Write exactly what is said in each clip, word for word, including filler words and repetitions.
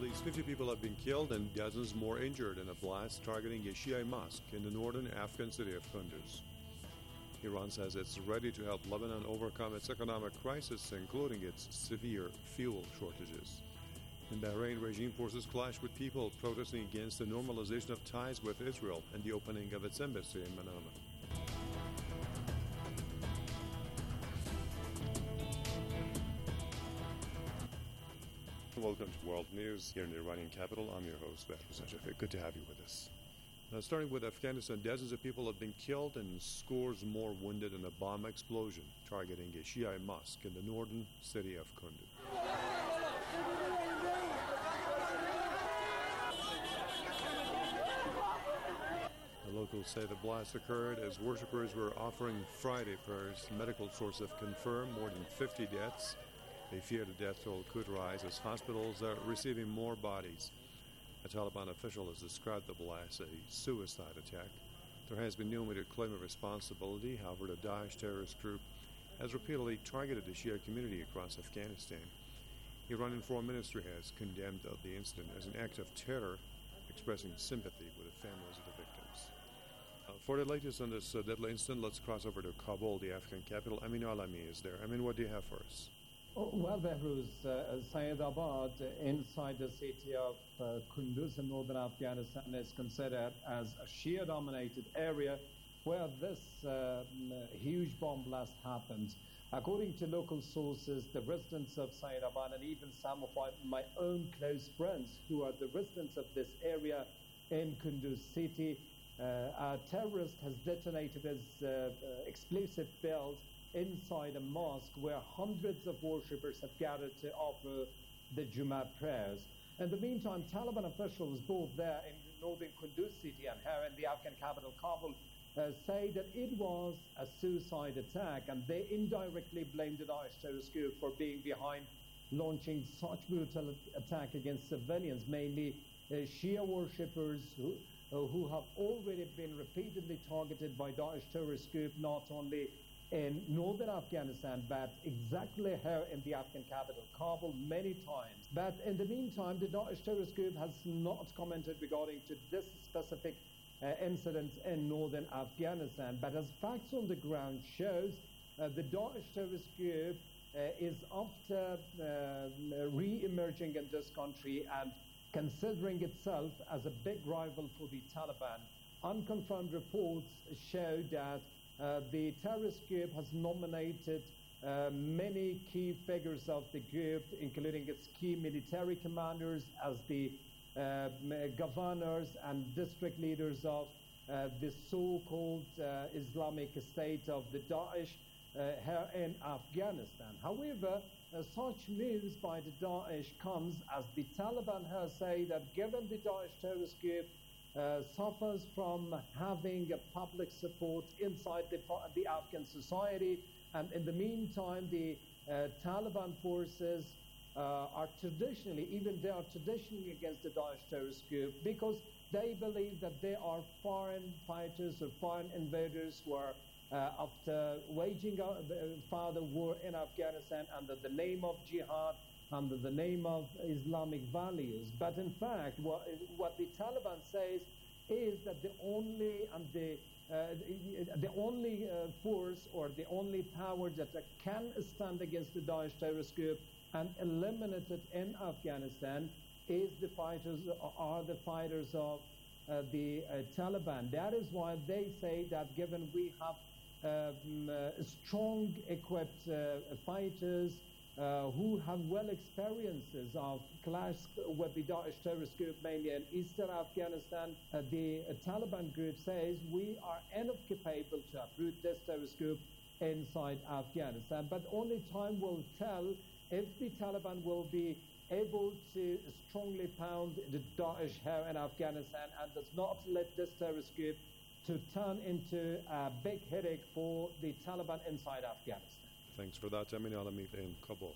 least fifty people have been killed and dozens more injured in a blast targeting a Shia mosque in the northern Afghan city of Kunduz. Iran says it's ready to help Lebanon overcome its economic crisis, including its severe fuel shortages. In Bahrain, regime forces clash with people protesting against the normalization of ties with Israel and the opening of its embassy in Manama. Welcome to World News here in the Iranian capital. I'm your host, Behrouz Shafiq. Good to have you with us. Now, starting with Afghanistan, dozens of people have been killed and scores more wounded in a bomb explosion targeting a Shia mosque in the northern city of Kunduz. The locals say the blast occurred as worshippers were offering Friday prayers. Medical sources have confirmed more than fifty deaths. They fear the death toll could rise as hospitals are receiving more bodies. A Taliban official has described the blast as a suicide attack. There has been no immediate claim of responsibility. However, the Daesh terrorist group has repeatedly targeted the Shia community across Afghanistan. Iranian Foreign Ministry has condemned the incident as an act of terror, expressing sympathy with the families of the victims. Uh, for the latest on this uh, deadly incident, let's cross over to Kabul, the Afghan capital. Amin Alami is there. Amin, what do you have for us? Oh, well, Behrouz, uh, Syedabad, uh, inside the city of uh, Kunduz in northern Afghanistan, is considered as a Shia-dominated area where this uh, huge bomb blast happened. According to local sources, the residents of Syedabad and even some of my, my own close friends who are the residents of this area in Kunduz city, uh, a terrorist has detonated his uh, uh, explosive build inside a mosque where hundreds of worshippers have gathered to offer the Jummah prayers. In the meantime, Taliban officials both there in northern Kunduz city and here in the Afghan capital Kabul uh, say that it was a suicide attack, and they indirectly blame the Daesh terrorist group for being behind launching such brutal attack against civilians, mainly uh, Shia worshippers who, uh, who have already been repeatedly targeted by Daesh terrorist group, not only in northern Afghanistan, but exactly here in the Afghan capital, Kabul, many times. But in the meantime, the Daesh terrorist group has not commented regarding to this specific uh, incident in northern Afghanistan. But as facts on the ground shows, uh, the Daesh terrorist group uh, is after uh, re-emerging in this country and considering itself as a big rival for the Taliban. Unconfirmed reports show that Uh, the terrorist group has nominated uh, many key figures of the group, including its key military commanders, as the uh, governors and district leaders of uh, the so-called uh, Islamic State of the Daesh uh, here in Afghanistan. However, uh, such moves by the Daesh comes as the Taliban has said that given the Daesh terrorist group Uh, suffers from having a public support inside the, the Afghan society, and in the meantime the uh, Taliban forces uh, are traditionally, even they are traditionally against the Daesh terrorist group because they believe that they are foreign fighters or foreign invaders who are uh, after waging a further war in Afghanistan under the name of jihad, under the name of Islamic values. But in fact, what, what the Taliban says is that the only and the uh, the only uh, force or the only power that can stand against the Daesh terrorist group and eliminate it in Afghanistan is the fighters are the fighters of uh, the uh, Taliban. That is why they say that given we have um, uh, strong equipped uh, fighters Uh, who have well experiences of clash with the Daesh terrorist group, mainly in eastern Afghanistan. Uh, the uh, Taliban group says we are enough capable to uproot this terrorist group inside Afghanistan. But only time will tell if the Taliban will be able to strongly pound the Daesh here in Afghanistan and does not let this terrorist group to turn into a big headache for the Taliban inside Afghanistan. Thanks for that, Amin Alami in Kabul.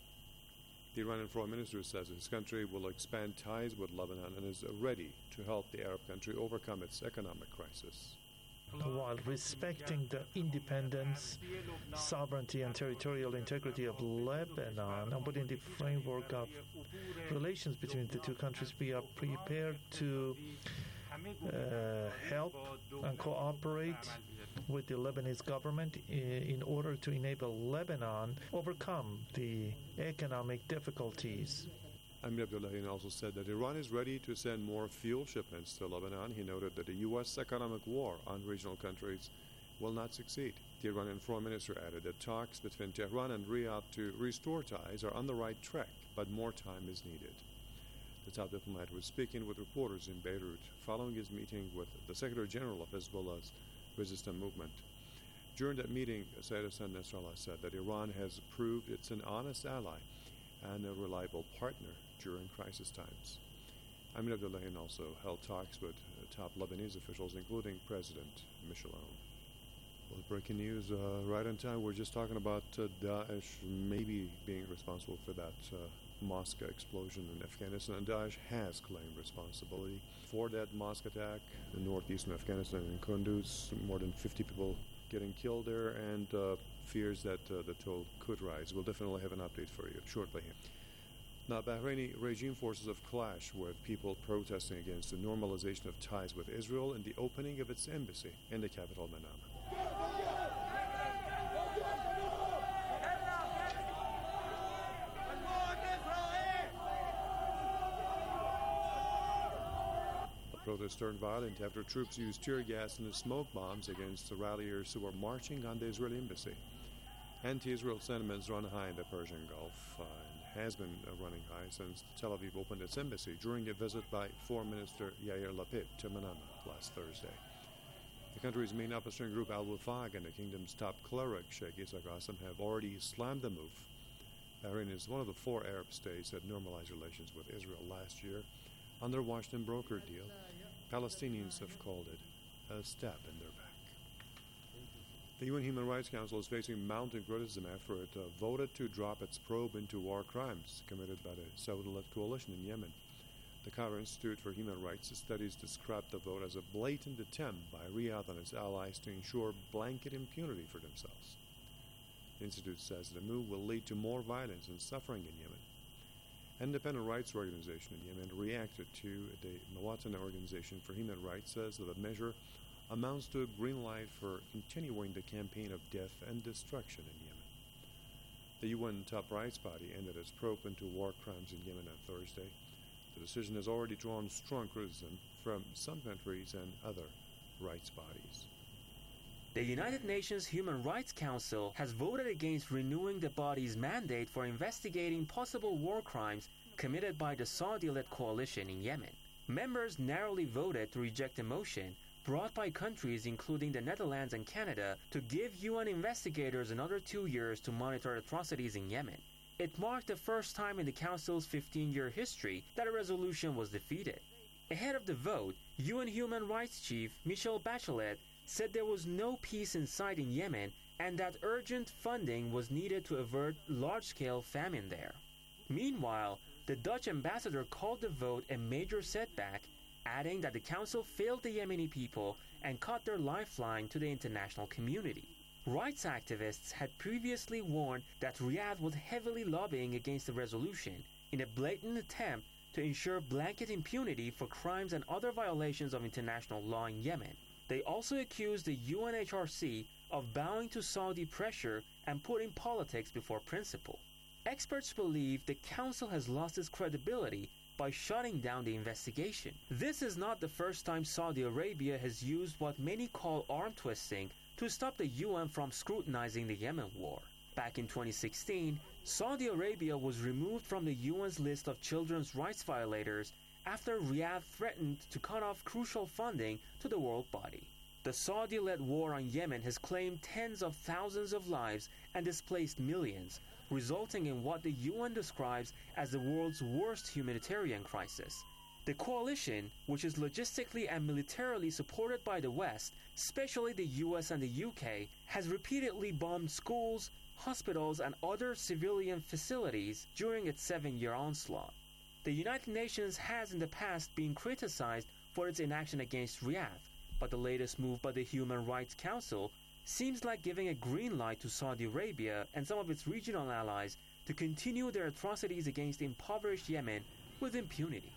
The Iranian Foreign Minister says his country will expand ties with Lebanon and is ready to help the Arab country overcome its economic crisis. while respecting the independence, sovereignty, and territorial integrity of Lebanon, and within the framework of relations between the two countries, we are prepared to uh, help and cooperate with the Lebanese government in order to enable Lebanon overcome the economic difficulties. Amir Abdullahian also said that Iran is ready to send more fuel shipments to Lebanon. He noted that the U S economic war on regional countries will not succeed. The Iranian foreign minister added that talks between Tehran and Riyadh to restore ties are on the right track, but more time is needed. The top diplomat was speaking with reporters in Beirut following his meeting with the Secretary General of Hezbollah's resistance movement. During that meeting, Sayyid Hassan Nasrallah said that Iran has proved it's an honest ally and a reliable partner during crisis times. Amir Abdullahian also held talks with uh, top Lebanese officials, including President Michel Aoun. Well, breaking news uh, right on time. We're just talking about uh, Daesh maybe being responsible for that uh, mosque explosion in Afghanistan, and Daesh has claimed responsibility for that mosque attack in northeastern Afghanistan in Kunduz. More than fifty people getting killed there, and uh, fears that uh, the toll could rise. We'll definitely have an update for you shortly. Now, Bahraini regime forces have clashed with people protesting against the normalization of ties with Israel and the opening of its embassy in the capital, Manama. The protests turned violent after troops used tear gas and smoke bombs against the ralliers who were marching on the Israeli embassy. Anti-Israel sentiments run high in the Persian Gulf uh, and has been uh, running high since Tel Aviv opened its embassy during a visit by Foreign Minister Yair Lapid to Manama last Thursday. The country's main opposition group Al-Wafaq and the kingdom's top cleric Sheikh Issa Qasim have already slammed the move. Bahrain is one of the four Arab states that normalized relations with Israel last year on their Washington broker deal. Palestinians have called it a step in their back. The U N Human Rights Council is facing mounting criticism after it uh, voted to drop its probe into war crimes committed by the Saudi-led coalition in Yemen. The Cairo Institute for Human Rights Studies described the vote as a blatant attempt by Riyadh and its allies to ensure blanket impunity for themselves. The Institute says the move will lead to more violence and suffering in Yemen. An independent rights organization in Yemen reacted to the Mawatan Organization for Human Rights says that the measure amounts to a green light for continuing the campaign of death and destruction in Yemen. The U N top rights body ended its probe into war crimes in Yemen on Thursday. The decision has already drawn strong criticism from some countries and other rights bodies. The United Nations Human Rights Council has voted against renewing the body's mandate for investigating possible war crimes committed by the Saudi-led coalition in Yemen. Members narrowly voted to reject a motion brought by countries including the Netherlands and Canada to give U N investigators another two years to monitor atrocities in Yemen. It marked the first time in the Council's fifteen-year history that a resolution was defeated. Ahead of the vote, U N Human Rights Chief Michelle Bachelet said there was no peace in sight in Yemen and that urgent funding was needed to avert large-scale famine there. Meanwhile, the Dutch ambassador called the vote a major setback, adding that the Council failed the Yemeni people and cut their lifeline to the international community. Rights activists had previously warned that Riyadh was heavily lobbying against the resolution in a blatant attempt to ensure blanket impunity for crimes and other violations of international law in Yemen. They also accused the U N H R C of bowing to Saudi pressure and putting politics before principle. Experts believe the Council has lost its credibility by shutting down the investigation. This is not the first time Saudi Arabia has used what many call arm twisting to stop the U N from scrutinizing the Yemen war. Back in twenty sixteen, Saudi Arabia was removed from the U N's list of children's rights violators after Riyadh threatened to cut off crucial funding to the world body. The Saudi-led war on Yemen has claimed tens of thousands of lives and displaced millions, resulting in what the U N describes as the world's worst humanitarian crisis. The coalition, which is logistically and militarily supported by the West, especially the U S and the U K, has repeatedly bombed schools, hospitals, and other civilian facilities during its seven-year onslaught. The United Nations has in the past been criticized for its inaction against Riyadh, But the latest move by the Human Rights Council seems like giving a green light to Saudi Arabia and some of its regional allies to continue their atrocities against impoverished Yemen with impunity.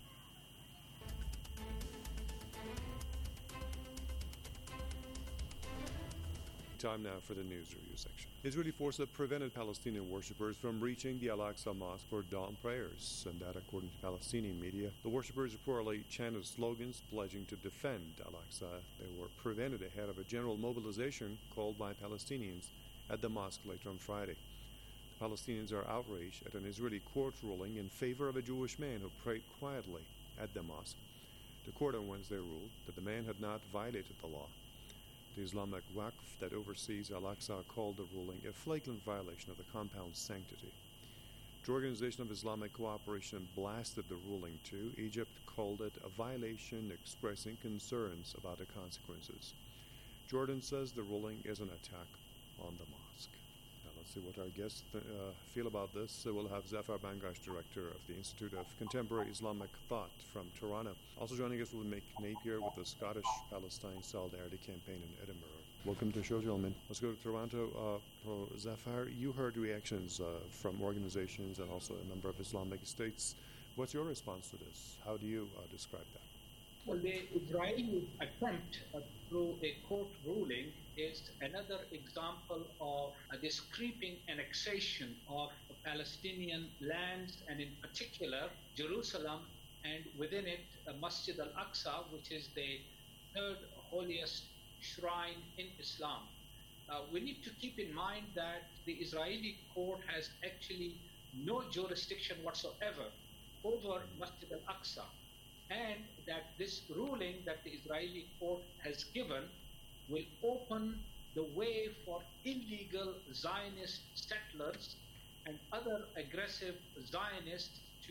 Time now for the news review section. Israeli forces have prevented Palestinian worshippers from reaching the Al-Aqsa Mosque for dawn prayers, and that according to Palestinian media. The worshippers reportedly chanted slogans pledging to defend Al-Aqsa. They were prevented ahead of a general mobilization called by Palestinians at the mosque later on Friday. The Palestinians are outraged at an Israeli court ruling in favor of a Jewish man who prayed quietly at the mosque. The court on Wednesday ruled that the man had not violated the law. The Islamic Waqf that oversees Al-Aqsa called the ruling a flagrant violation of the compound's sanctity. The Organization of Islamic Cooperation blasted the ruling too. Egypt called it a violation, expressing concerns about the consequences. Jordan says the ruling is an attack on the mosque. Now let's see what our guests th- uh, feel about this. So we'll have Zafar Bangash, director of the Institute of Contemporary Islamic Thought from Toronto. Also joining us will be Mick Napier with the Scottish Palestine Solidarity Campaign in Edinburgh. Welcome to the show, gentlemen. Let's go to Toronto. Uh, for Zafar, you heard reactions uh, from organizations and also a number of Islamic states. What's your response to this? How do you uh, describe that? Well, the Israeli attempt uh, through a court ruling is another example of uh, this creeping annexation of Palestinian lands, and in particular Jerusalem, and within it uh, Masjid al-Aqsa, which is the third holiest shrine in Islam. Uh, we need to keep in mind that the Israeli court has actually no jurisdiction whatsoever over Masjid al-Aqsa, and that this ruling that the Israeli court has given will open the way for illegal Zionist settlers and other aggressive Zionists to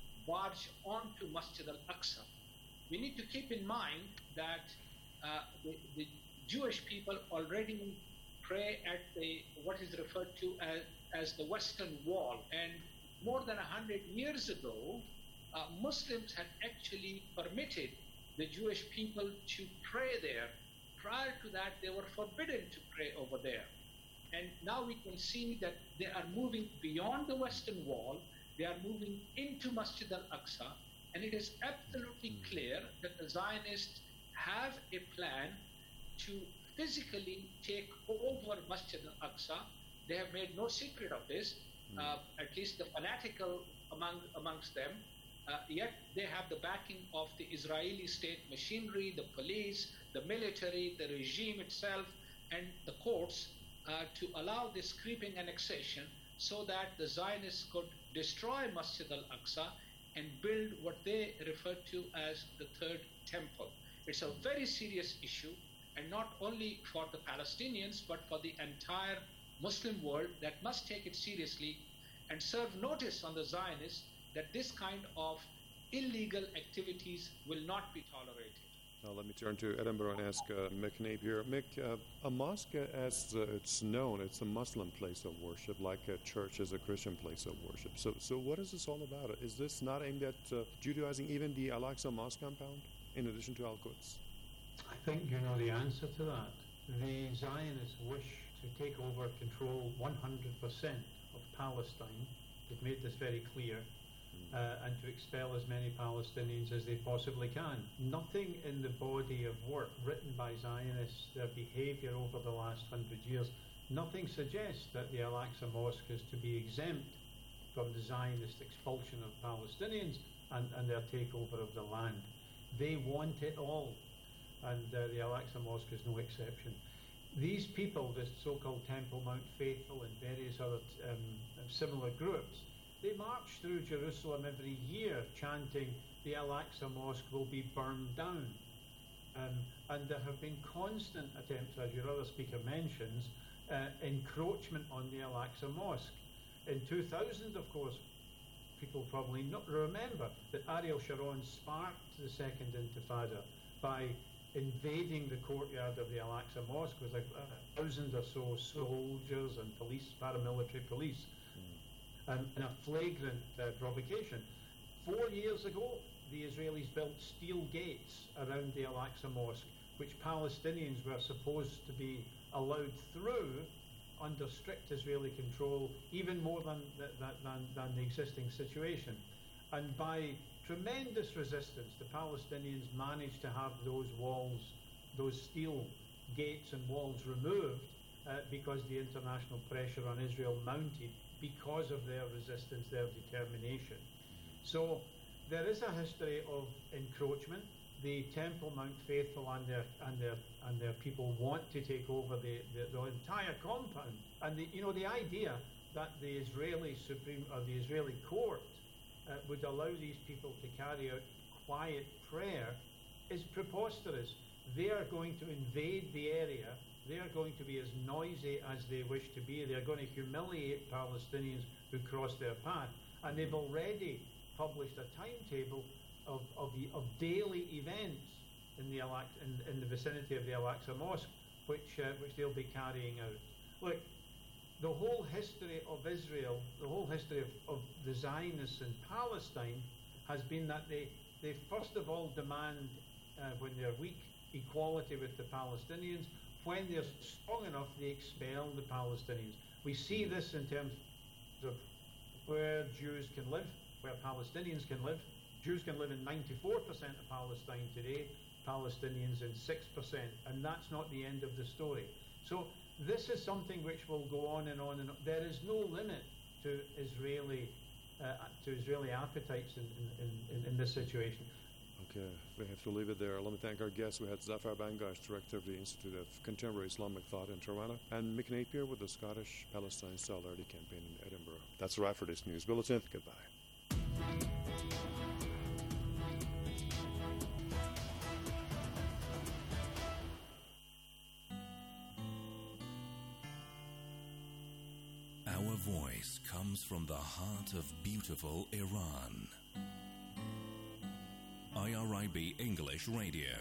barge onto Masjid al-Aqsa. We need to keep in mind that uh, the, the Jewish people already pray at the what is referred to as, as the Western Wall, and more than a hundred years ago, uh, Muslims had actually permitted the Jewish people to pray there. Prior to that, they were forbidden to pray over there. And now we can see that they are moving beyond the Western Wall, they are moving into Masjid al-Aqsa, and it is absolutely clear that the Zionists have a plan to physically take over Masjid al-Aqsa. They have made no secret of this, mm. uh, at least the fanatical among amongst them. Uh, yet they have the backing of the Israeli state machinery, the police, the military, the regime itself, and the courts uh, to allow this creeping annexation so that the Zionists could destroy Masjid al-Aqsa and build what they refer to as the third temple. It's a very serious issue, and not only for the Palestinians, but for the entire Muslim world that must take it seriously and serve notice on the Zionists that this kind of illegal activities will not be tolerated. Now let me turn to Edinburgh and ask uh, Mick Napier. Mick, uh, a mosque, as uh, it's known, it's a Muslim place of worship, like a church is a Christian place of worship. So, so what is this all about? Is this not aimed at uh, Judaizing even the Al-Aqsa Mosque compound, in addition to Al-Quds? I think you know the answer to that. The Zionists wish to take over control one hundred percent of Palestine. They've made this very clear. Uh, and to expel as many Palestinians as they possibly can. Nothing in the body of work written by Zionists, their behavior over the last hundred years, nothing suggests that the Al-Aqsa Mosque is to be exempt from the Zionist expulsion of Palestinians and, and their takeover of the land. They want it all, and uh, the Al-Aqsa Mosque is no exception. These people, the so-called Temple Mount Faithful and various other um, similar groups, they march through Jerusalem every year chanting, the Al-Aqsa Mosque will be burned down. Um, and there have been constant attempts, as your other speaker mentions, uh, encroachment on the Al-Aqsa Mosque. In two thousand, of course, people probably not remember that Ariel Sharon sparked the Second Intifada by invading the courtyard of the Al-Aqsa Mosque with a, a thousand or so soldiers and police, paramilitary police. Um, in a flagrant uh, provocation. Four years ago, the Israelis built steel gates around the Al-Aqsa Mosque, which Palestinians were supposed to be allowed through under strict Israeli control, even more than, than, than, than the existing situation. And by tremendous resistance, the Palestinians managed to have those walls, those steel gates and walls removed uh, because the international pressure on Israel mounted because of their resistance, their determination. So there is a history of encroachment. The Temple Mount Faithful and their and their and their people want to take over the, the, the entire compound. And the, you know, the idea that the Israeli Supreme or the Israeli court uh, would allow these people to carry out quiet prayer is preposterous. They are going to invade the area. They are going to be as noisy as they wish to be. They are going to humiliate Palestinians who cross their path. And they've already published a timetable of, of, the, of daily events in the, Al- in, in the vicinity of the Al-Aqsa Mosque, which, uh, which they'll be carrying out. Look, the whole history of Israel, the whole history of, of the Zionists in Palestine has been that they, they first of all demand, uh, when they're weak, equality with the Palestinians. When they're strong enough, they expel the Palestinians. We see this in terms of where Jews can live, where Palestinians can live. Jews can live in ninety-four percent of Palestine today, Palestinians in six percent, and that's not the end of the story. So this is something which will go on and on and on. There is no limit to Israeli uh, to Israeli appetites in, in, in, in this situation. Okay, we have to leave it there. Let me thank our guests. We had Zafar Bangash, Director of the Institute of Contemporary Islamic Thought in Tirana, and Mick Napier with the Scottish Palestine Solidarity Campaign in Edinburgh. That's a wrap for this News Bulletin. Goodbye. Our voice comes from the heart of beautiful Iran. I R I B English Radio.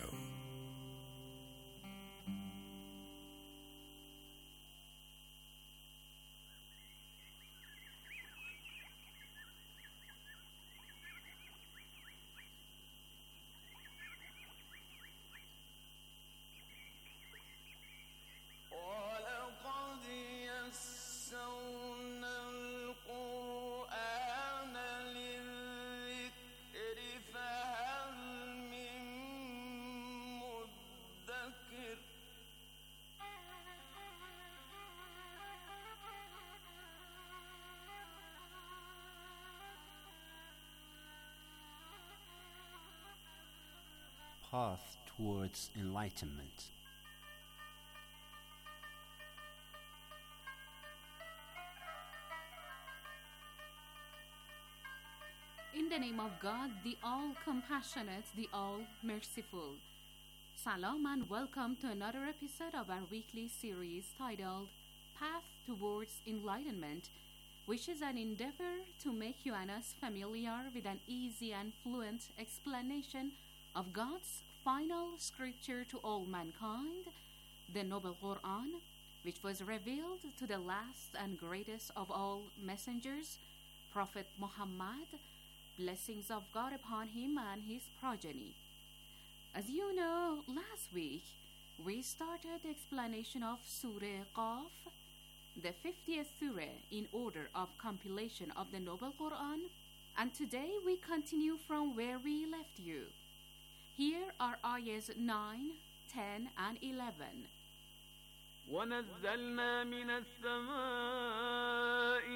Path towards enlightenment. In the name of God, the all-compassionate, the all-merciful. Salam and welcome to another episode of our weekly series titled Path Towards Enlightenment, which is an endeavor to make you and us familiar with an easy and fluent explanation of God's final scripture to all mankind, the Noble Quran, which was revealed to the last and greatest of all messengers, Prophet Muhammad, blessings of God upon him and his progeny. As you know, last week we started the explanation of Surah Qaf, the fiftieth surah in order of compilation of the Noble Quran, and today we continue from where we left you. Here are ayahs nine, ten, and eleven. وَنَزَّلْنَا مِنَ السَّمَاءِ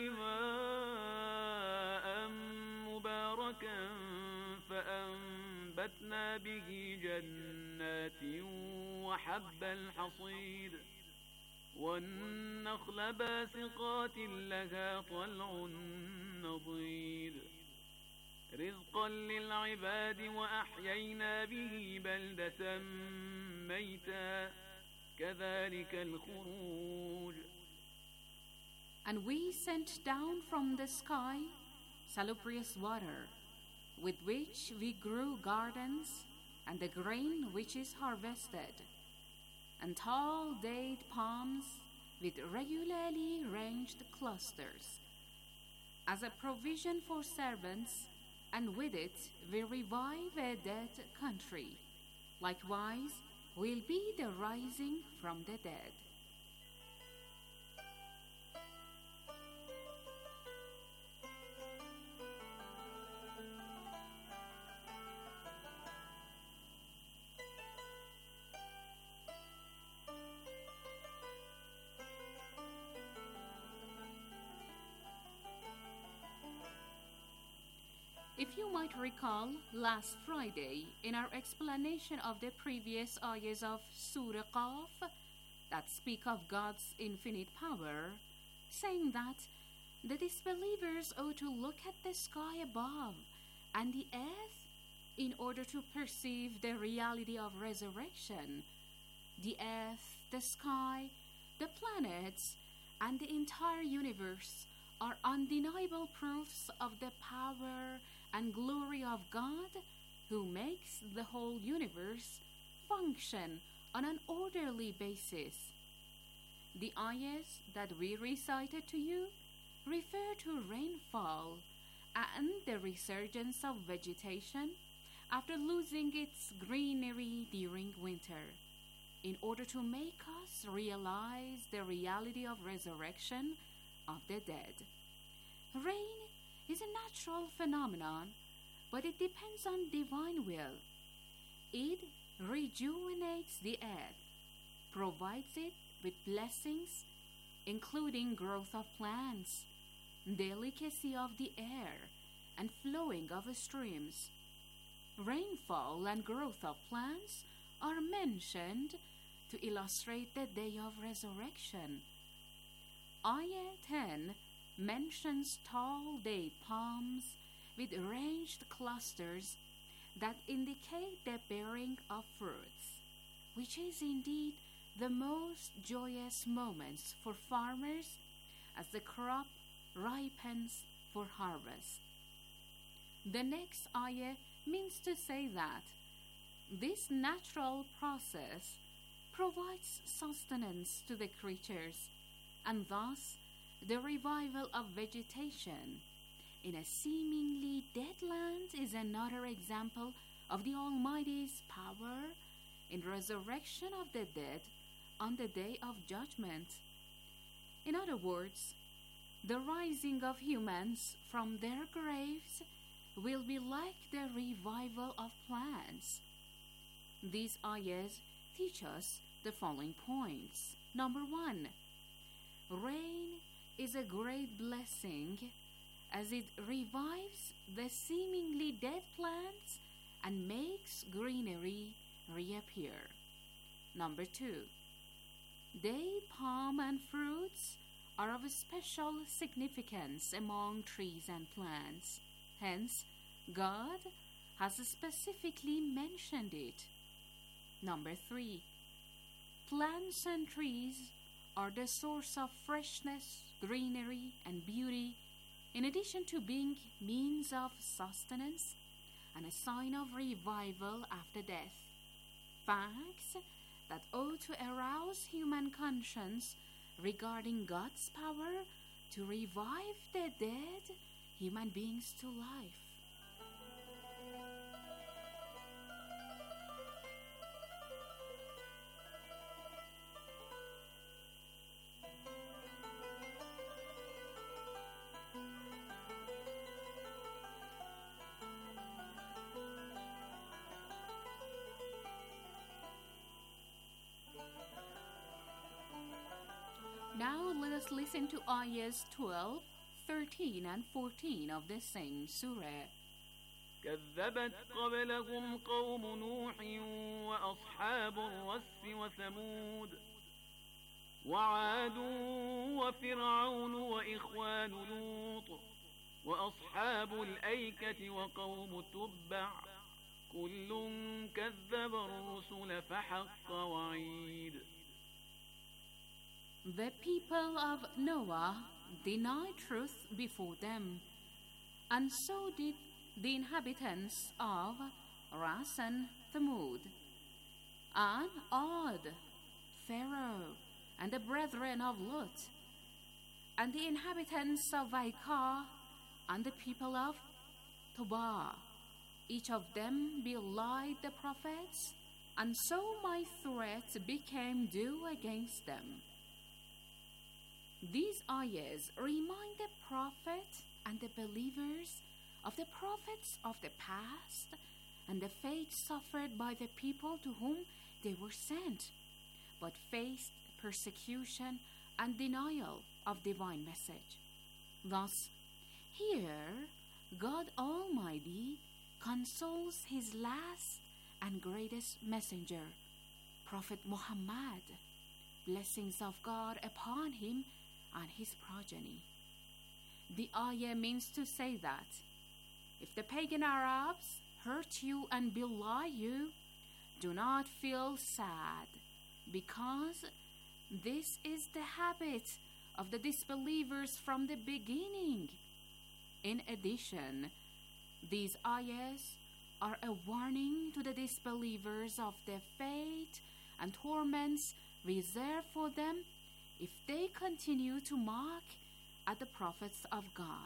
مَاءً مُبَارَكًا فَأَنبَتْنَا بِهِ جَنَّاتٍ وَحَبَّ الْحَصِيدِ وَالنَّخْلَ بَاسِقَاتٍ لَهَا طَلْعٌ نَضِيدٌ رزقا للعباد وأحيينا به بلدة ميتا كذلك الخروج. And we sent down from the sky salubrious water, with which we grew gardens, and the grain which is harvested, and tall date palms with regularly ranged clusters, as a provision for servants. And with it we revive a dead country. Likewise, will be the rising from the dead. If you might recall, last Friday, in our explanation of the previous ayahs of Surah Qaf, that speak of God's infinite power, saying that the disbelievers ought to look at the sky above and the earth in order to perceive the reality of resurrection. The earth, the sky, the planets, and the entire universe are undeniable proofs of the power and glory of God, who makes the whole universe function on an orderly basis. The ayahs that we recited to you refer to rainfall and the resurgence of vegetation after losing its greenery during winter, in order to make us realize the reality of resurrection of the dead. Rain is a natural phenomenon, but it depends on divine will. It rejuvenates the earth, provides it with blessings, including growth of plants, delicacy of the air, and flowing of streams. Rainfall and growth of plants are mentioned to illustrate the day of resurrection. Ayah ten mentions tall date palms with ranged clusters that indicate the bearing of fruits, which is indeed the most joyous moments for farmers as the crop ripens for harvest. The next ayah means to say that this natural process provides sustenance to the creatures, and thus the revival of vegetation in a seemingly dead land is another example of the Almighty's power in resurrection of the dead on the day of judgment. In other words, the rising of humans from their graves will be like the revival of plants. These ayahs teach us the following points. Number one, rain is a great blessing as it revives the seemingly dead plants and makes greenery reappear. Number two, date palm and fruits are of a special significance among trees and plants. Hence, God has specifically mentioned it. Number three, plants and trees are the source of freshness, greenery, and beauty, in addition to being means of sustenance and a sign of revival after death. Facts that ought to arouse human conscience regarding God's power to revive the dead human beings to life. Now let us listen to ayahs twelve, thirteen and fourteen of the same surah. كذبت قبلهم قوم نوح وأصحاب الرس وثمود وعاد وفرعون وإخوان لوط وأصحاب الأيكة وقوم تبع كل كذب الرسل فحق وعيد. The people of Noah denied truth before them, and so did the inhabitants of Ras and Thamud, and Ad, Pharaoh, and the brethren of Lot, and the inhabitants of Vaikah, and the people of Tobah. Each of them belied the prophets and so my threat became due against them. These ayahs remind the Prophet and the believers of the prophets of the past and the fate suffered by the people to whom they were sent, but faced persecution and denial of divine message. Thus, here, God Almighty consoles his last and greatest messenger, Prophet Muhammad, blessings of God upon him and his progeny. The ayah means to say that if the pagan Arabs hurt you and belie you, do not feel sad, because this is the habit of the disbelievers from the beginning. In addition, these ayahs are a warning to the disbelievers of the fate and torments reserved for them if they continue to mock at the prophets of God.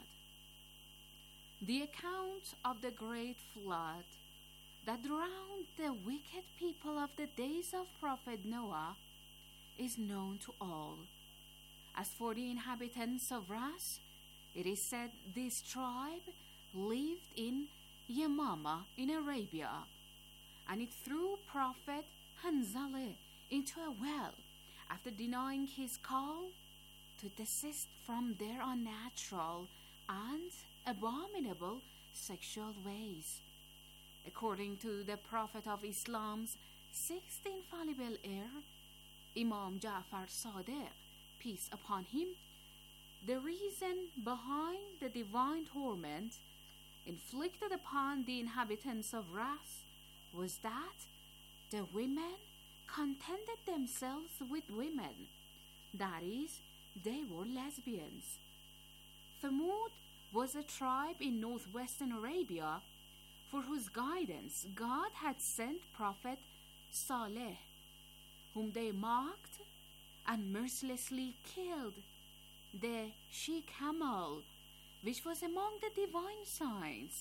The account of the great flood that drowned the wicked people of the days of Prophet Noah is known to all. As for the inhabitants of Ras, it is said this tribe lived in Yamama in Arabia, and it threw Prophet Hanzaleh into a well after denying his call to desist from their unnatural and abominable sexual ways. According to the Prophet of Islam's sixth infallible heir, Imam Ja'far Sadiq, peace upon him, the reason behind the divine torment inflicted upon the inhabitants of Ras was that the women contented themselves with women, that is, they were lesbians. Thamud was a tribe in northwestern Arabia for whose guidance God had sent Prophet Saleh, whom they mocked and mercilessly killed. The she-camel, which was among the divine signs.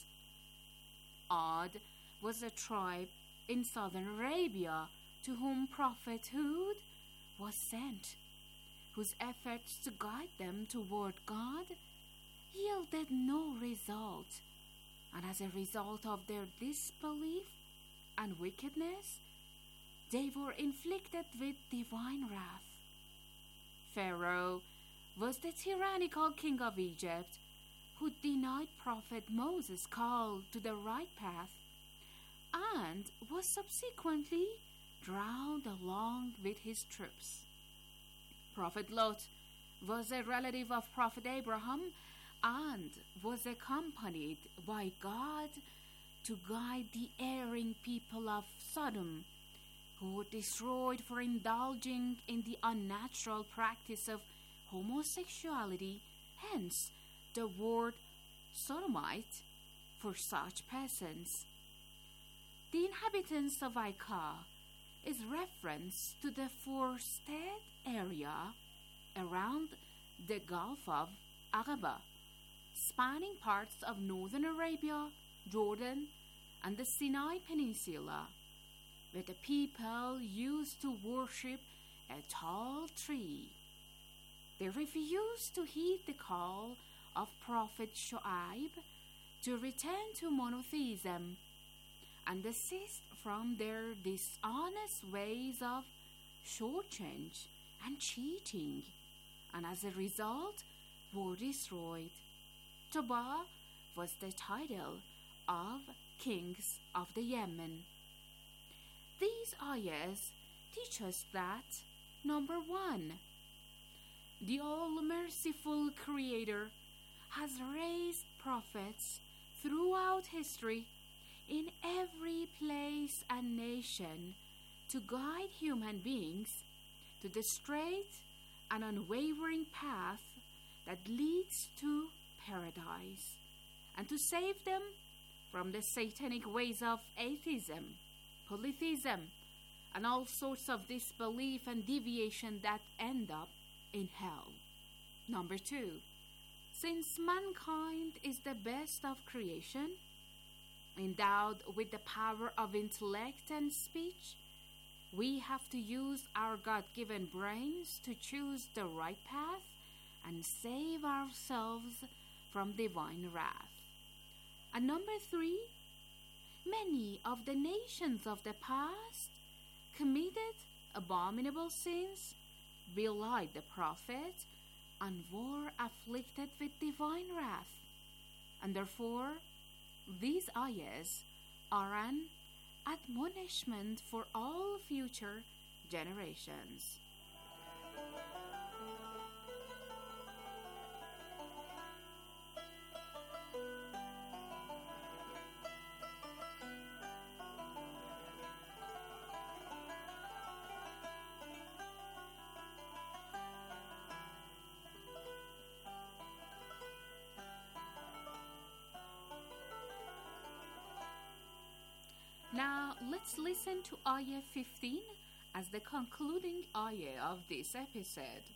Ad was a tribe in southern Arabia to whom Prophet Hud was sent, whose efforts to guide them toward God yielded no result, and as a result of their disbelief and wickedness, they were inflicted with divine wrath. Pharaoh was the tyrannical king of Egypt who denied Prophet Moses' call to the right path and was subsequently drowned along with his troops. Prophet Lot was a relative of Prophet Abraham and was accompanied by God to guide the erring people of Sodom, who were destroyed for indulging in the unnatural practice of homosexuality, hence the word sodomite for such persons. The inhabitants of Aika is reference to the forested area around the Gulf of Aqaba, spanning parts of northern Arabia, Jordan, and the Sinai Peninsula, where the people used to worship a tall tree. They refused to heed the call of Prophet Shu'aib to return to monotheism and desist from their dishonest ways of shortchange and cheating, and as a result were destroyed. Toba was the title of kings of the Yemen. These ayahs teach us that, number one, the all-merciful Creator has raised prophets throughout history in every place and nation to guide human beings to the straight and unwavering path that leads to paradise, and to save them from the satanic ways of atheism, polytheism, and all sorts of disbelief and deviation that end up in hell. Number two, since mankind is the best of creation, endowed with the power of intellect and speech, We have to use our God-given brains to choose the right path and save ourselves from divine wrath. And number three, many of the nations of the past committed abominable sins, belied the prophet, and were afflicted with divine wrath. And therefore, these ayahs are an admonishment for all future generations. Now, let's listen to Ayah fifteen as the concluding Ayah of this episode.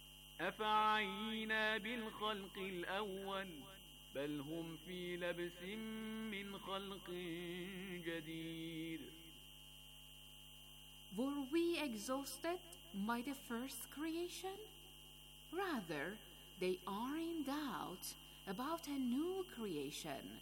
أفعينا بالخلق الأول بل هم في لبس من خلق جديد. Were we exhausted by the first creation? Rather, they are in doubt about a new creation.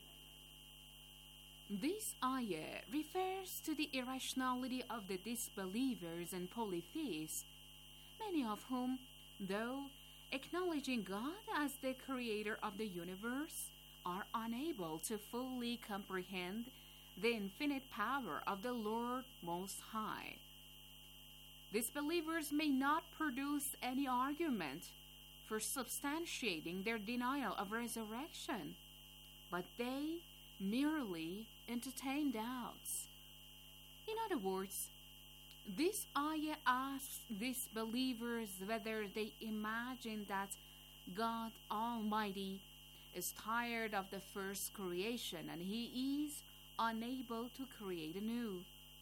This ayah refers to the irrationality of the disbelievers and polytheists, many of whom, though acknowledging God as the creator of the universe, are unable to fully comprehend the infinite power of the Lord Most High. Disbelievers may not produce any argument for substantiating their denial of resurrection, but they merely entertain doubts. In other words, this ayah asks disbelievers whether they imagine that God Almighty is tired of the first creation and He is unable to create anew.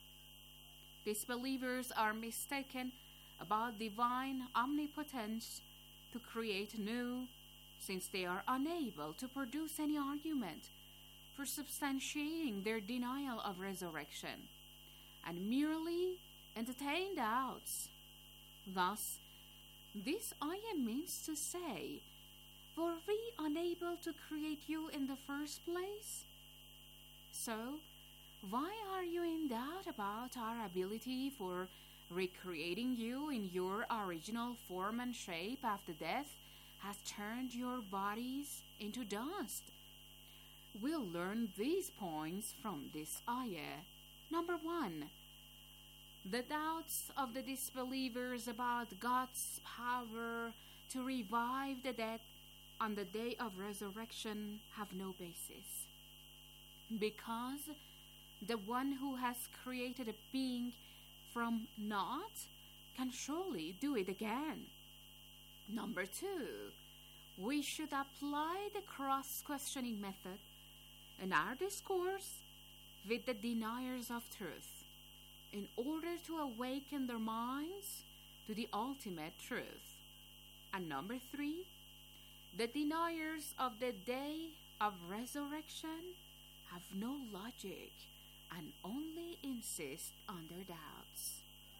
Disbelievers are mistaken about divine omnipotence to create anew, since they are unable to produce any argument for substantiating their denial of resurrection, and merely entertain doubts. Thus, this ayah means to say, were we unable to create you in the first place? So, why are you in doubt about our ability for recreating you in your original form and shape after death has turned your bodies into dust? We'll learn these points from this ayah. Number one, the doubts of the disbelievers about God's power to revive the dead on the day of resurrection have no basis, because the one who has created a being from naught can surely do it again. Number two, we should apply the cross-questioning method in our discourse with the deniers of truth in order to awaken their minds to the ultimate truth. And number three, the deniers of the day of resurrection have no logic and only insist on their doubts.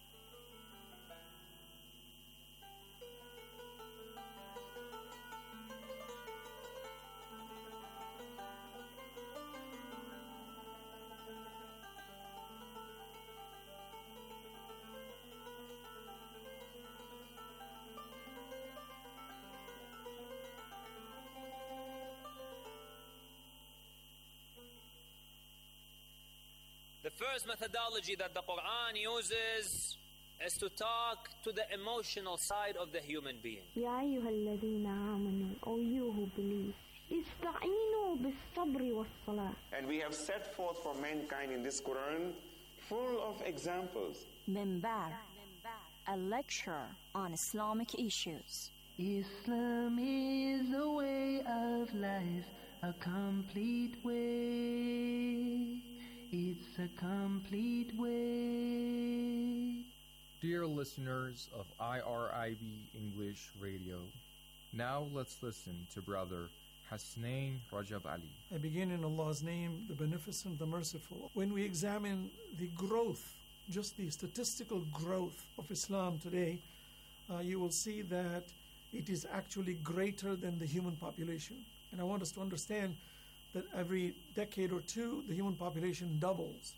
The first methodology that the Quran uses is to talk to the emotional side of the human being. يا أيها الذين آمنوا, O you who believe, استعينوا بالصبر والصلاة. And we have set forth for mankind in this Quran full of examples. Minbar, a lecture on Islamic issues. Islam is a way of life, a complete way. It's a complete way. Dear listeners of I R I B English Radio, now let's listen to Brother Hasnain Rajab Ali. I begin in Allah's name, the Beneficent, the Merciful. When we examine the growth just the statistical growth of Islam today, uh, you will see that it is actually greater than the human population. And I want us to understand that every decade or two, the human population doubles.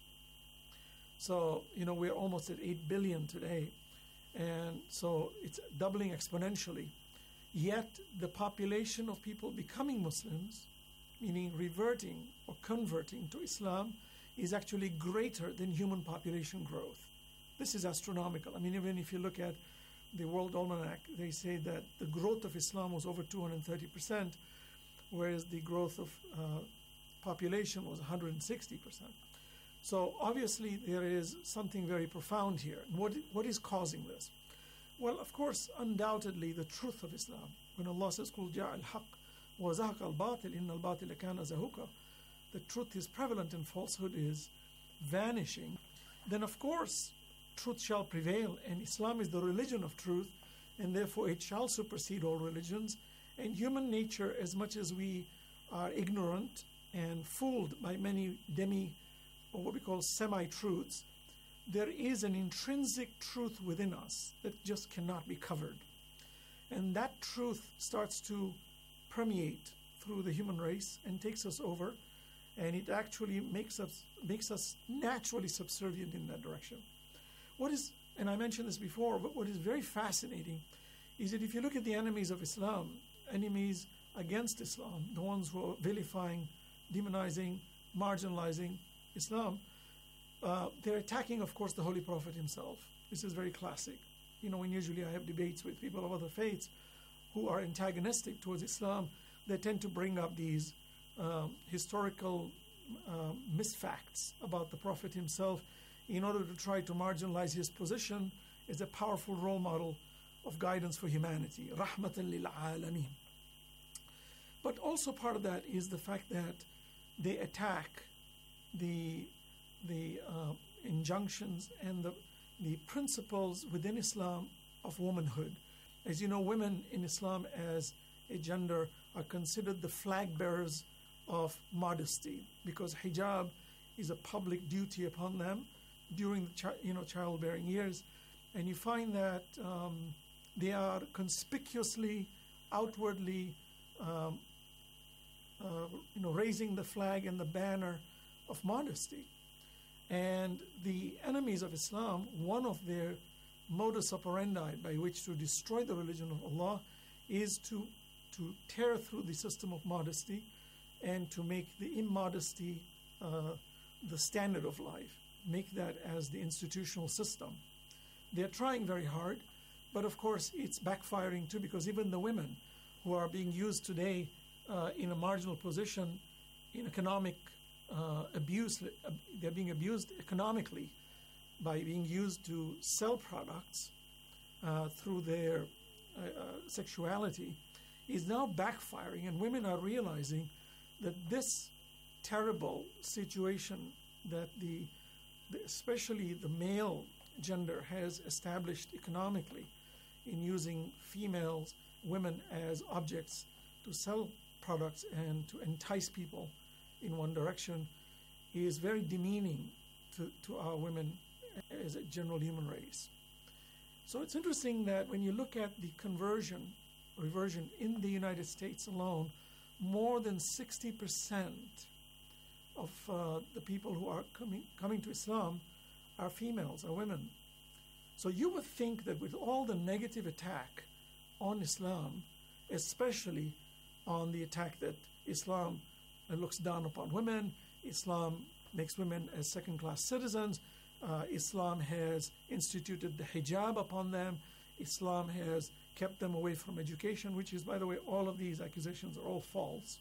So, you know, we're almost at eight billion today. And so it's doubling exponentially. Yet the population of people becoming Muslims, meaning reverting or converting to Islam, is actually greater than human population growth. This is astronomical. I mean, even if you look at the World Almanac, they say that the growth of Islam was over two hundred thirty percent, whereas the growth of uh, population was one hundred sixty percent. So obviously there is something very profound here. And what, what is causing this? Well, of course, undoubtedly the truth of Islam. When Allah says, قُلْ جَاءَ الْحَقِّ وَزَهَقَ الْبَاطِلِ إِنَّ الْبَاطِلَ كَانَ زَهُوقًا, the truth is prevalent and falsehood is vanishing, then of course truth shall prevail, and Islam is the religion of truth, and therefore it shall supersede all religions. And human nature, as much as we are ignorant and fooled by many demi, or what we call semi-truths, there is an intrinsic truth within us that just cannot be covered. And that truth starts to permeate through the human race and takes us over, and it actually makes us makes us naturally subservient in that direction. What is, and I mentioned this before, but what is very fascinating is that if you look at the enemies of Islam, enemies against Islam, the ones who are vilifying, demonizing, marginalizing Islam, uh, they're attacking, of course, the Holy Prophet himself. This is very classic. You know, when usually I have debates with people of other faiths who are antagonistic towards Islam, they tend to bring up these um, historical um, misfacts about the Prophet himself in order to try to marginalize his position as a powerful role model of guidance for humanity. Rahmatan lil alameen. But also part of that is the fact that they attack the the uh, injunctions and the the principles within Islam of womanhood. As you know, women in Islam as a gender are considered the flag bearers of modesty, because hijab is a public duty upon them during the chi- you know childbearing years, and you find that um, they are conspicuously, outwardly, um, uh, you know, raising the flag and the banner of modesty. And the enemies of Islam, one of their modus operandi by which to destroy the religion of Allah is to to tear through the system of modesty and to make the immodesty uh, the standard of life, make that as the institutional system. They're trying very hard, but of course it's backfiring too, because even the women who are being used today uh, in a marginal position in economic uh, abuse, uh, they're being abused economically by being used to sell products uh, through their uh, uh, sexuality, is now backfiring, and women are realizing that this terrible situation that the, the especially the male gender has established economically in using females, women as objects to sell products and to entice people in one direction is very demeaning to, to our women as a general human race. So it's interesting that when you look at the conversion, reversion in the United States alone, more than sixty percent of uh, the people who are coming coming to Islam are females, are women. So you would think that with all the negative attack on Islam, especially on the attack that Islam looks down upon women, Islam makes women as second-class citizens, uh, Islam has instituted the hijab upon them, Islam has kept them away from education, which is, by the way, all of these accusations are all false,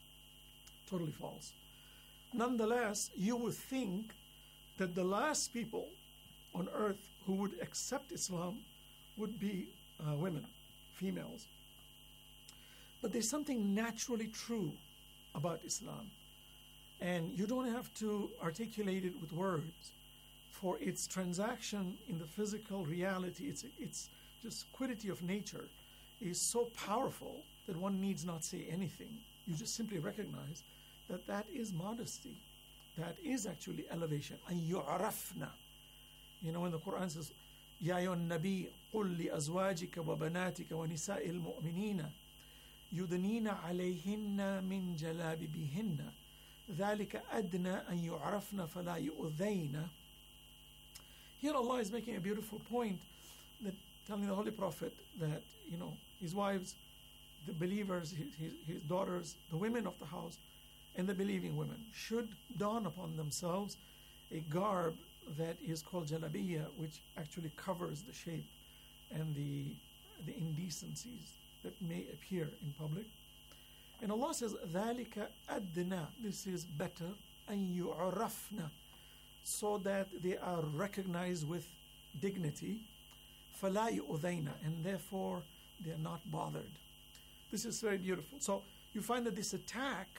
totally false. Nonetheless, you would think that the last people on earth who would accept Islam would be uh, women, females. But there's something naturally true about Islam, and you don't have to articulate it with words. For its transaction in the physical reality, its its just quiddity of nature is so powerful that one needs not say anything. You just simply recognize that that is modesty. That is actually elevation. And yu'arafna. You know, when the Quran says, يا أيها النبي قل لأزواجك وبناتك ونساء المؤمنين يدنين عليهن من جلابيبهن ذلك أدنى أن يعرفن فلا يؤذين. Here Allah is making a beautiful point, that telling the Holy Prophet that, you know, his wives, the believers, his, his, his daughters, the women of the house, and the believing women should don upon themselves a garb that is called jalabiya, which actually covers the shape and the the indecencies that may appear in public. And Allah says, ذَلِكَ أَدْنَى, this is better, أَن يُعْرَفْنَ, so that they are recognized with dignity, فَلَا يُؤْذَيْنَ, and therefore they are not bothered. This is very beautiful. So you find that this attack,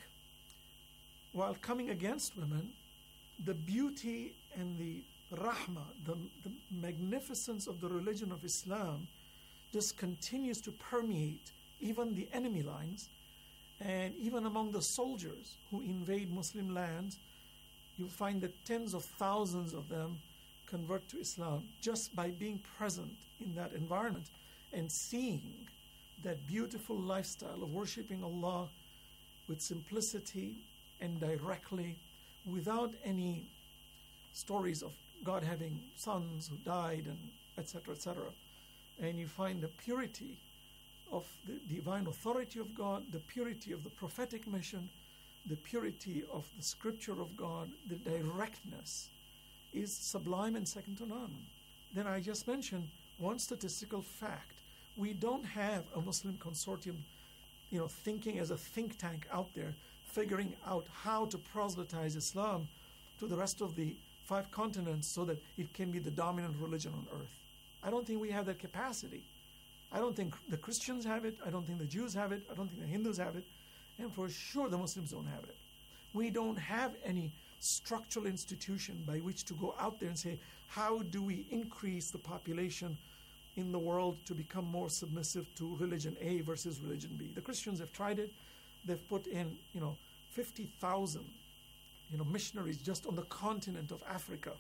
while coming against women, the beauty and the rahmah, the, the magnificence of the religion of Islam just continues to permeate even the enemy lines, and even among the soldiers who invade Muslim lands. You'll find that tens of thousands of them convert to Islam just by being present in that environment and seeing that beautiful lifestyle of worshiping Allah with simplicity and directly, without any stories of God having sons who died, and et cetera, et cetera. And you find the purity of the divine authority of God, the purity of the prophetic mission, the purity of the scripture of God, the directness is sublime and second to none. Then I just mentioned one statistical fact. We don't have a Muslim consortium, you know, thinking as a think tank out there, figuring out how to proselytize Islam to the rest of the five continents so that it can be the dominant religion on earth. I don't think we have that capacity. I don't think the Christians have it. I don't think the Jews have it. I don't think the Hindus have it. And for sure the Muslims don't have it. We don't have any structural institution by which to go out there and say, how do we increase the population in the world to become more submissive to religion A versus religion B? The Christians have tried it. They've put in, you know, fifty thousand, you know, missionaries just on the continent of Africa.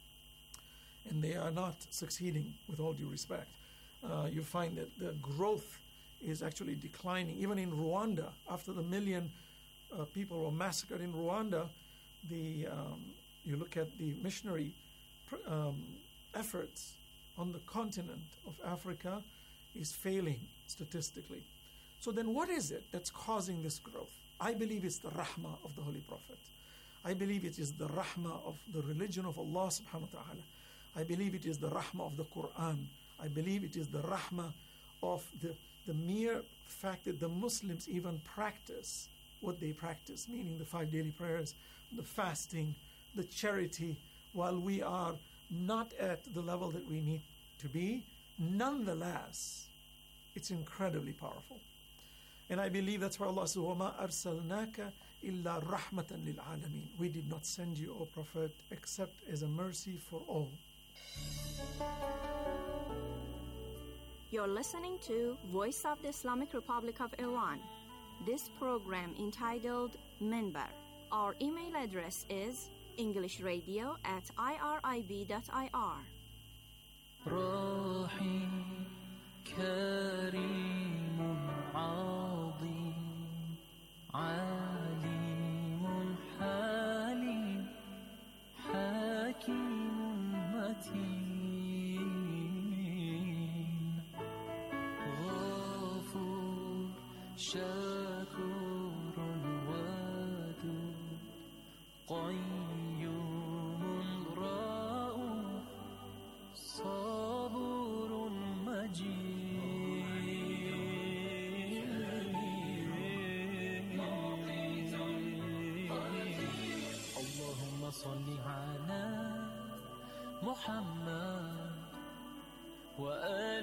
And they are not succeeding, with all due respect. Uh, you find that the growth is actually declining. Even in Rwanda, after the million uh, people were massacred in Rwanda, the um, you look at the missionary pr- um, efforts on the continent of Africa is failing statistically. So then what is it that's causing this growth? I believe it's the rahmah of the Holy Prophet. I believe it is the rahmah of the religion of Allah subhanahu wa ta'ala. I believe it is the rahmah of the Quran. I believe it is the rahmah of the, the mere fact that the Muslims even practice what they practice, meaning the five daily prayers, the fasting, the charity, while we are not at the level that we need to be. Nonetheless, it's incredibly powerful. And I believe that's why Allah says, وَمَا أَرْسَلْنَاكَ إِلَّا رَحْمَةً لِلْعَالَمِينَ. We did not send you, O Prophet, except as a mercy for all. You're listening to Voice of the Islamic Republic of Iran. This program entitled Minbar. Our email address is englishradio at irib dot I R. رحيم كريم عظيم عليم حليم حكيم متين غفور شكور ودود قيوم رؤوف صبور مجيد اللهم صل على محمد وآل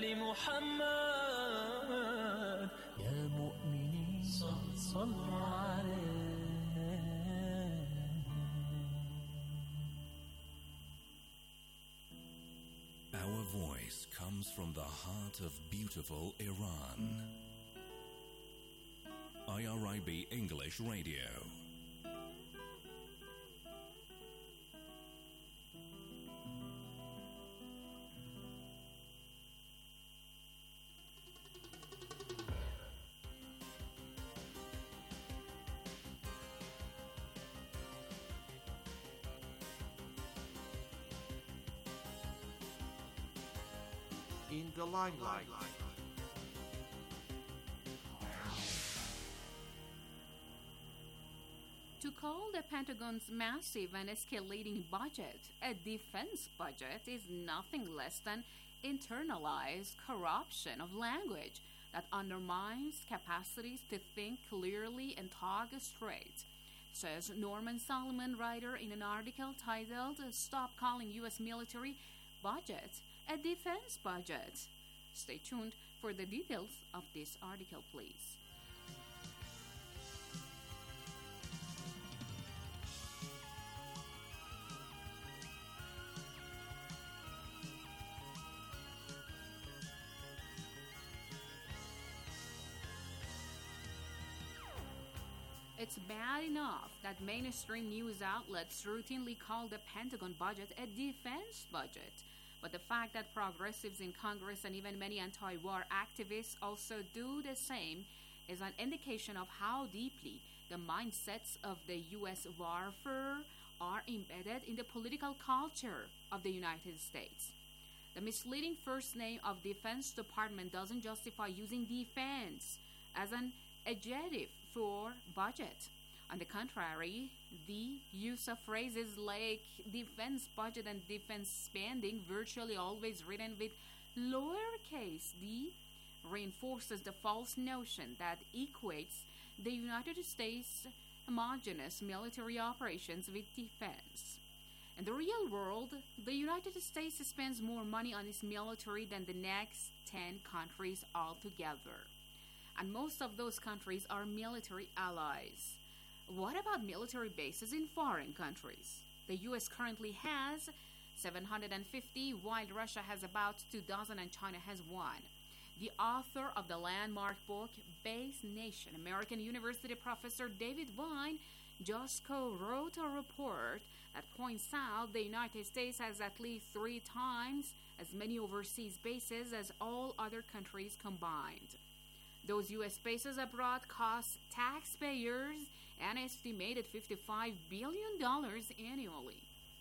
محمد يا مؤمنين صلوا عليه. Our voice comes from the heart of beautiful Iran. I R I B English Radio. in the limelight. To call the Pentagon's massive and escalating budget a defense budget is nothing less than internalized corruption of language that undermines capacities to think clearly and talk straight, says Norman Solomon, writer in an article titled "Stop Calling U S Military Budget a Defense Budget." Stay tuned for the details of this article, please. It's bad enough that mainstream news outlets routinely call the Pentagon budget a defense budget, but the fact that progressives in Congress and even many anti-war activists also do the same is an indication of how deeply the mindsets of the U S warfare are embedded in the political culture of the United States. The misleading first name of Defense Department doesn't justify using defense as an adjective for budget. On the contrary, the use of phrases like defense budget and defense spending, virtually always written with lowercase d, reinforces the false notion that equates the United States' homogeneous military operations with defense. In the real world, the United States spends more money on its military than the next ten countries altogether. And most of those countries are military allies. What about military bases in foreign countries? The U S currently has seven hundred fifty, while Russia has about two dozen and China has one. The author of the landmark book, Base Nation, American University professor David Vine, just co-wrote a report that points out the United States has at least three times as many overseas bases as all other countries combined. Those U S bases abroad cost taxpayers an estimated fifty-five billion dollars annually.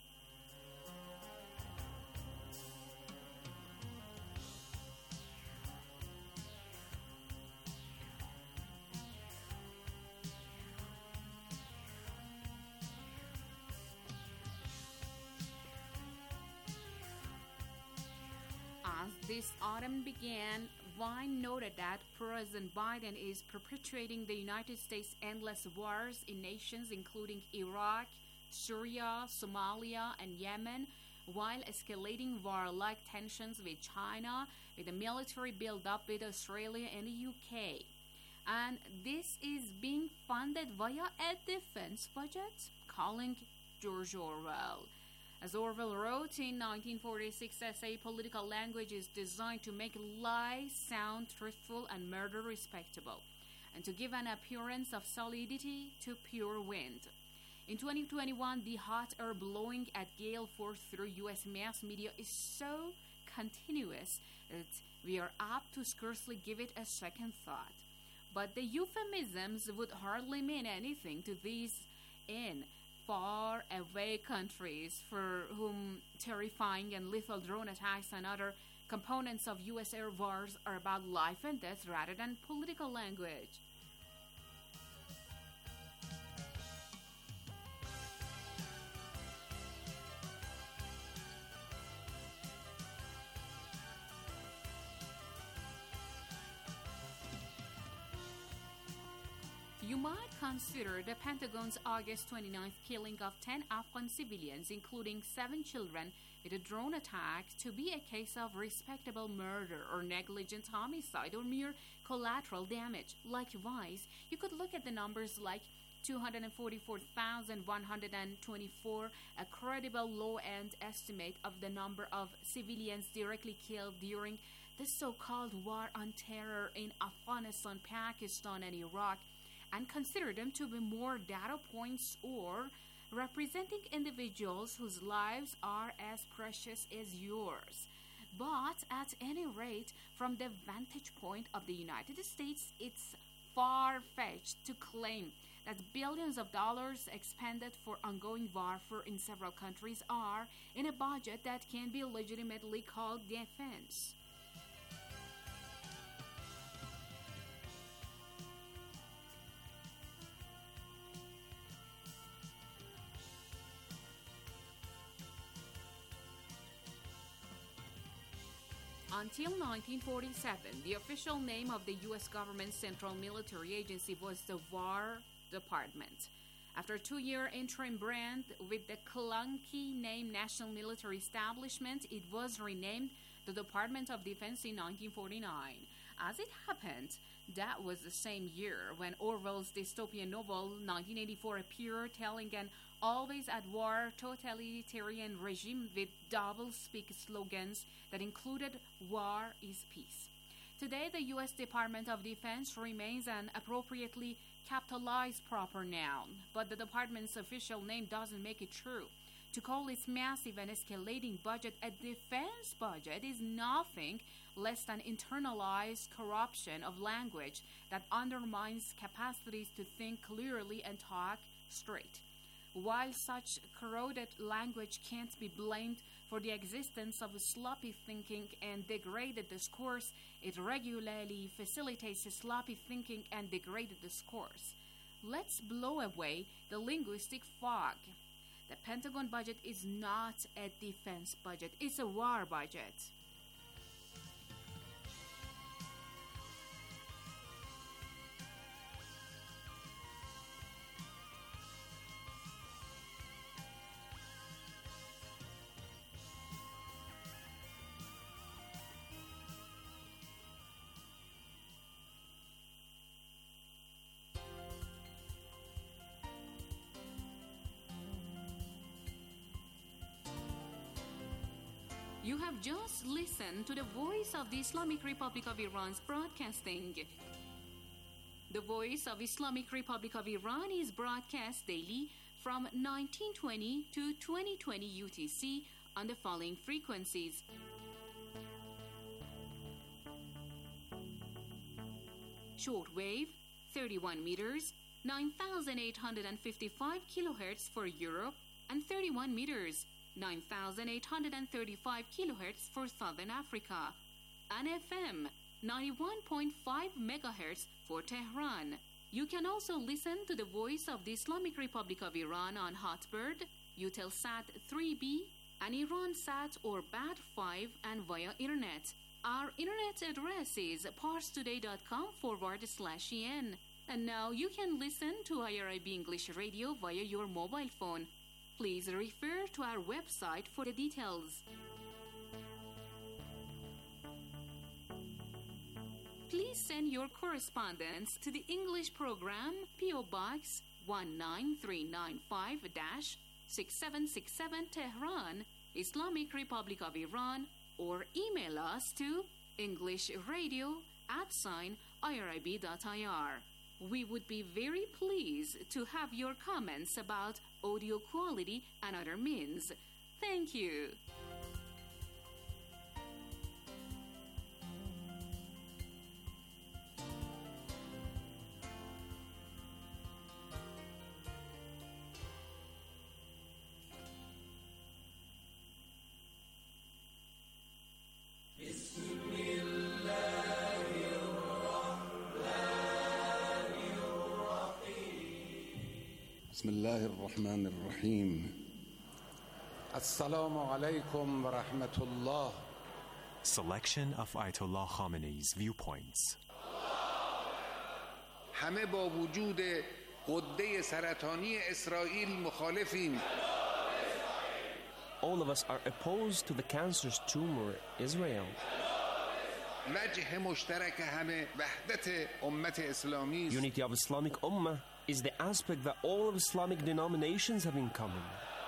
As this autumn began, Vine noted that President Biden is perpetuating the United States' endless wars in nations including Iraq, Syria, Somalia, and Yemen, while escalating war-like tensions with China, with a military build-up with Australia and the U K. And this is being funded via a defense budget, calling George Orwell. As Orwell wrote in nineteen forty-six essay, political language is designed to make lies sound truthful and murder respectable, and to give an appearance of solidity to pure wind. In twenty twenty-one, the hot air blowing at gale force through U S mass media is so continuous that we are apt to scarcely give it a second thought. But the euphemisms would hardly mean anything to these in far away countries for whom terrifying and lethal drone attacks and other components of U S air wars are about life and death rather than political language. You might consider the Pentagon's August twenty-ninth killing of ten Afghan civilians, including seven children, with a drone attack to be a case of respectable murder or negligent homicide or mere collateral damage. Likewise, you could look at the numbers like two hundred forty-four thousand one hundred twenty-four, a credible low-end estimate of the number of civilians directly killed during the so-called war on terror in Afghanistan, Pakistan, and Iraq, and consider them to be more data points or representing individuals whose lives are as precious as yours. But at any rate, from the vantage point of the United States, it's far-fetched to claim that billions of dollars expended for ongoing warfare in several countries are in a budget that can be legitimately called defense. Until nineteen forty-seven, the official name of the U S government's central military agency was the War Department. After a two-year interim brand with the clunky name National Military Establishment, it was renamed the Department of Defense in nineteen forty-nine. As it happened, that was the same year when Orwell's dystopian novel nineteen eighty-four appeared, telling an always-at-war totalitarian regime with double-speak slogans that included "War is peace." Today, the U S Department of Defense remains an appropriately capitalized proper noun, but the department's official name doesn't make it true. To call its massive and escalating budget a defense budget is nothing less than internalized corruption of language that undermines capacities to think clearly and talk straight. While such corroded language can't be blamed for the existence of sloppy thinking and degraded discourse, it regularly facilitates sloppy thinking and degraded discourse. Let's blow away the linguistic fog. The Pentagon budget is not a defense budget, it's a war budget. You have just listened to the Voice of the Islamic Republic of Iran's broadcasting. The Voice of Islamic Republic of Iran is broadcast daily from nineteen twenty to twenty twenty U T C on the following frequencies. Shortwave, thirty-one meters, nine thousand eight hundred fifty-five kilohertz for Europe, and thirty-one meters, nine thousand eight hundred thirty-five kilohertz for Southern Africa, and F M ninety-one point five megahertz for Tehran. You can also listen to the Voice of the Islamic Republic of Iran on Hotbird, Eutelsat three B, and IranSat or B A D five, and via Internet. Our Internet address is parstoday.com forward slash en. And now you can listen to I R I B English Radio via your mobile phone. Please refer to our website for the details. Please send your correspondence to the English program, P O Box one nine three nine five, six seven six seven, Tehran, Islamic Republic of Iran, or email us to englishradio at sign irib.ir. We would be very pleased to have your comments about audio quality and other means. Thank you. بسم الله الرحمن الرحيم السلام عليكم ورحمة الله. Selection of Ayatollah Khamenei's viewpoints. همه با وجود غده سرطانی اسرائیل مخالفیم. All of us are opposed to the cancerous tumor Israel. وجه مشترک همه وحدت امت اسلامی. Unity of Islamic Ummah is the aspect that all of Islamic denominations have in common.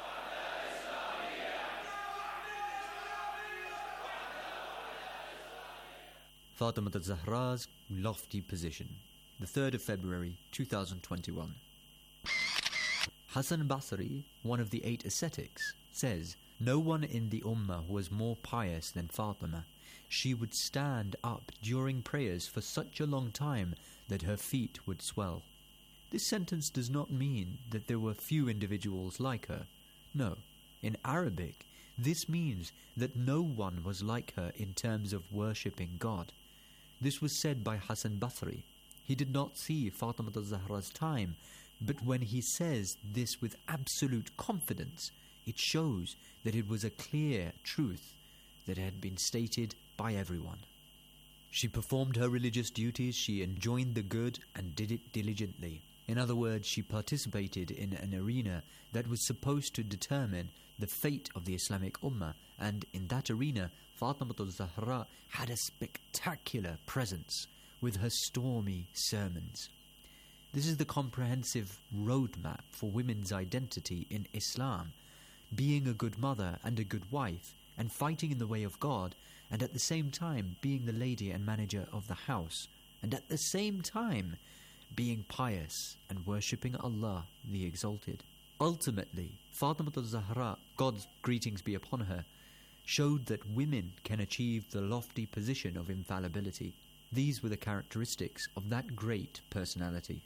Fatima al-Zahra's lofty position, the third of February two thousand twenty-one. Hassan Basri, one of the eight ascetics, says, "No one in the Ummah was more pious than Fatima. She would stand up during prayers for such a long time that her feet would swell." This sentence does not mean that there were few individuals like her. No, in Arabic, this means that no one was like her in terms of worshipping God. This was said by Hassan Basri. He did not see Fatima al-Zahra's time, but when he says this with absolute confidence, it shows that it was a clear truth that had been stated by everyone. She performed her religious duties, she enjoined the good and did it diligently. In other words, she participated in an arena that was supposed to determine the fate of the Islamic Ummah, and in that arena, Fatima al-Zahra had a spectacular presence with her stormy sermons. This is the comprehensive roadmap for women's identity in Islam, being a good mother and a good wife, and fighting in the way of God, and at the same time being the lady and manager of the house, and at the same time being pious and worshipping Allah the Exalted. Ultimately, Fatima al-Zahra, God's greetings be upon her, showed that women can achieve the lofty position of infallibility. These were the characteristics of that great personality.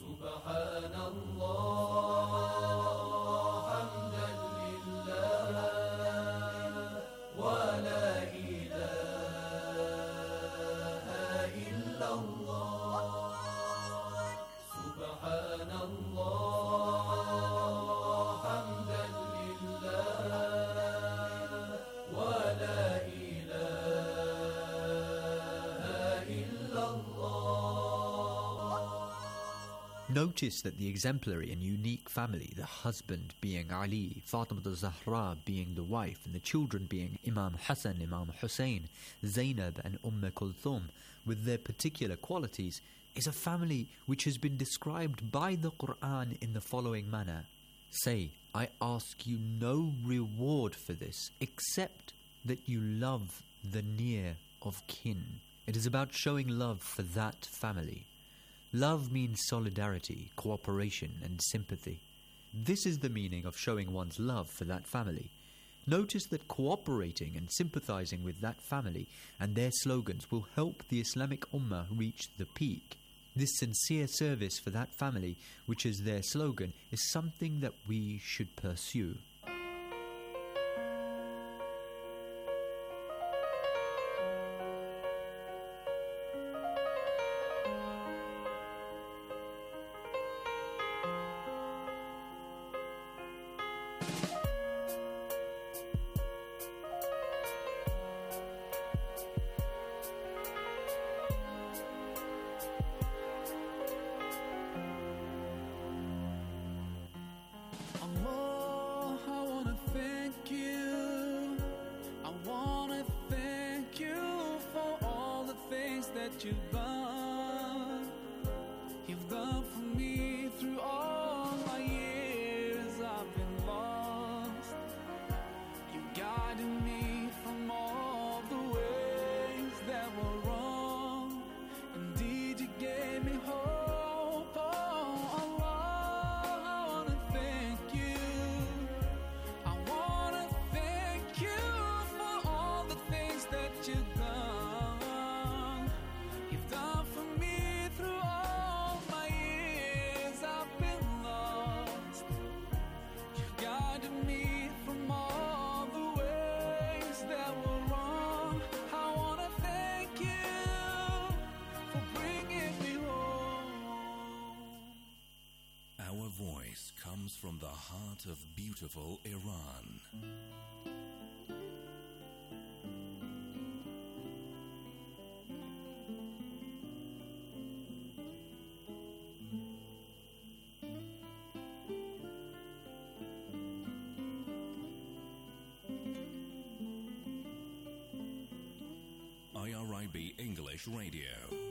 Notice that the exemplary and unique family, the husband being Ali, Fatima al-Zahra being the wife, and the children being Imam Hassan, Imam Hussein, Zainab and Umm Kulthum, with their particular qualities, is a family which has been described by the Quran in the following manner. Say, I ask you no reward for this, except that you love the near of kin. It is about showing love for that family. Love means solidarity, cooperation and sympathy. This is the meaning of showing one's love for that family. Notice that cooperating and sympathizing with that family and their slogans will help the Islamic Ummah reach the peak. This sincere service for that family, which is their slogan, is something that we should pursue. You've done, you've done for me through all my years. I've been lost. You guided me from all the ways that were wrong. Indeed, you gave me hope. Oh, Allah, I wanna thank you. I wanna thank you for all the things that you've done. Comes from the heart of beautiful Iran. I R I B English Radio.